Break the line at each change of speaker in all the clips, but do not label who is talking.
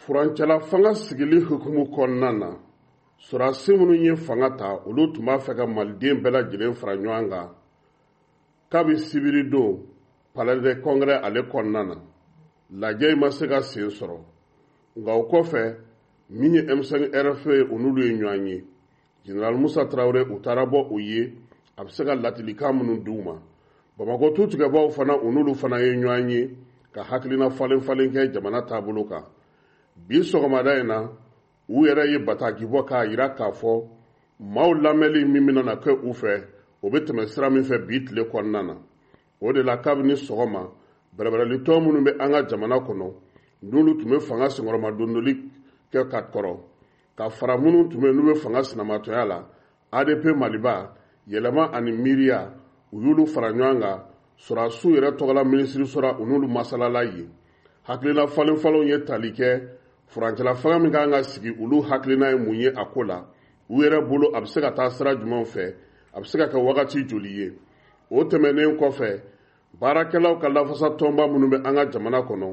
furancɛla fanga sigili hukumu kɔnɔna na sɔrɔdasi minnu ye fanga ta olu tun b'a fɛ ka maliden bɛɛ lajɛlen fara ɲɔgɔn kan kabi sibiri don palais de congrès ale kɔnɔna na lajɛ ma se ka sen sɔrɔ nka o kɔfɛ min ye M5 RFA ye o n'olu ye ɲɔgɔn ye Général Musa Traoré u taara bɔ o ye a bɛ se ka latilikan minnu d'u ma Bamako tutigɛbaaw fana o n'olu fana ye ɲɔgɔn ye ka hakilina falen falen kɛ jamana taabolo kan bi sɔgɔmada in na u yɛrɛ ye bataki bɔ k'a jira k'a fɔ maaw lamɛnli min bɛna na kɛ u fɛ o bɛ tɛmɛ sira min fɛ bi tile kɔnɔna na o de la kabini sɔgɔma bɛrɛbɛrɛlitɔ minnu bɛ an ka jamana kɔnɔ n'olu tun bɛ fanga senkɔrɔmadondoli kɛ ka kɔrɔ ka fara minnu tun bɛ n'u bɛ fanga sinamatɔya la ADP Maliba yɛlɛma ani miiriya u y'olu fara ɲɔgɔn kan sɔrɔdasiw yɛrɛ tɔgɔla minisiri sɔrɔ u n'olu masalala yen hakilina falen falenw ye tali kɛ furancɛla fanga min kan ka sigi olu hakilina ye mun ye a ko la u yɛrɛ bolo a bɛ se ka taa sira jumɛnw fɛ a bɛ se ka kɛ wagati joli ye o tɛmɛnen kɔfɛ baarakɛlaw ka lafasa tɔnba minnu bɛ an ka jamana kɔnɔ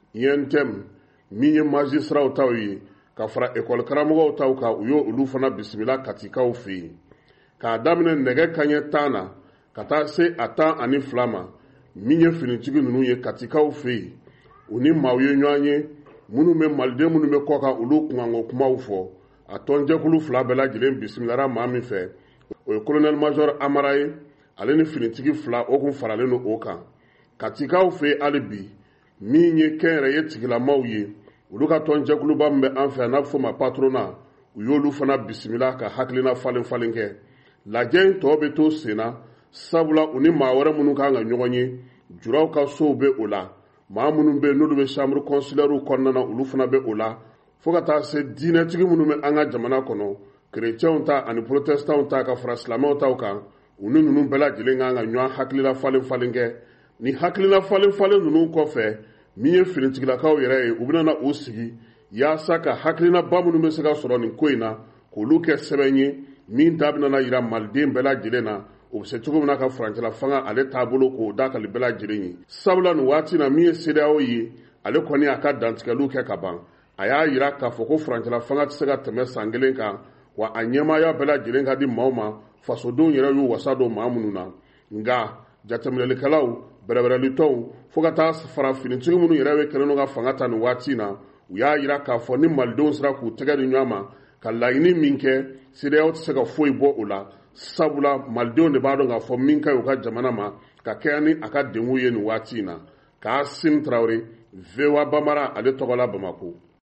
INTM min ye magistratw taw ye ka fara école karamɔgɔw taw kan u y'o olu fana bisimila katikaw fɛ yen k'a daminɛ nɛgɛ kanɲɛ 10 na ka taa se a 12 ma min ye finitigi ninnu ye katikaw fɛ yen u ni maaw ye ɲɔgɔn ye minnu bɛ maliden minnu bɛ kɔ kan olu kunkanko kumaw fɔ a tɔnjɛkulu 2 bɛɛ lajɛlen bisimilara maa min fɛ o ye colonel major Amara ye ale ni finitigi 2 o kun faralen don o kan katikaw fɛ hali bi min ye kɛnyɛrɛye tigilamaw ye olu ka tɔnjɛkuluba min bɛ an fɛ n'a bɛ fɔ ma patronat u y'olu fana bisimila ka hakilina falen falen kɛ lajɛ in tɔ bɛ to sen na sabula u ni maa wɛrɛ minnu kan ka ɲɔgɔn ye juraw ka sow bɛ o la maa minnu bɛ n'olu bɛ chambre consulaire kɔnɔna na olu fana bɛ o la fo ka taa se diinɛtigi minnu bɛ an ka jamana kɔnɔ kerecɛnw ta ani protestants ta ka fara silamɛw taw kan u ni ninnu bɛɛ lajɛlen kan ka ɲɔgɔn hakilina falen falen kɛ ni hakilina falen falen ninnu kɔfɛ min ye finitigilakaw yɛrɛ ye u bɛna na u sigi yaasa ka hakilina ba minnu bɛ se ka sɔrɔ nin ko in na k'olu kɛ sɛbɛn ye min da bɛna na jira maliden bɛɛ lajɛlen na o bɛ se cogo min na ka furancɛla fanga ale taabolo k'o dakali bɛɛ lajɛlen ye sabula nin waati na min ye CEDEAO ye ale kɔni a ka dantigɛliw kɛ ka ban a y'a jira k'a fɔ ko furancɛla fanga tɛ se ka tɛmɛ san 1 kan wa a ɲɛmaaya bɛɛ lajɛlen ka di maaw ma fasodenw yɛrɛ y'u wasa don maa minnu na nka jateminɛlikɛlaw bɛrɛbɛrɛlitɔw fo ka taa fara finitigi minnu yɛrɛ bɛ kɛlen don ka fanga ta nin waati na u y'a jira k'a fɔ ni malidenw sera k'u tɛgɛ di ɲɔgɔn ma ka laɲini min kɛ CEDEAO tɛ se ka foyi bɔ o la sabula malidenw de b'a dɔn k'a fɔ min ka ɲi u ka jamana ma ka kɛɲɛ ni a ka denw ye nin waati in na Kassim Traoré VOA Bambara ale tɔgɔla Bamako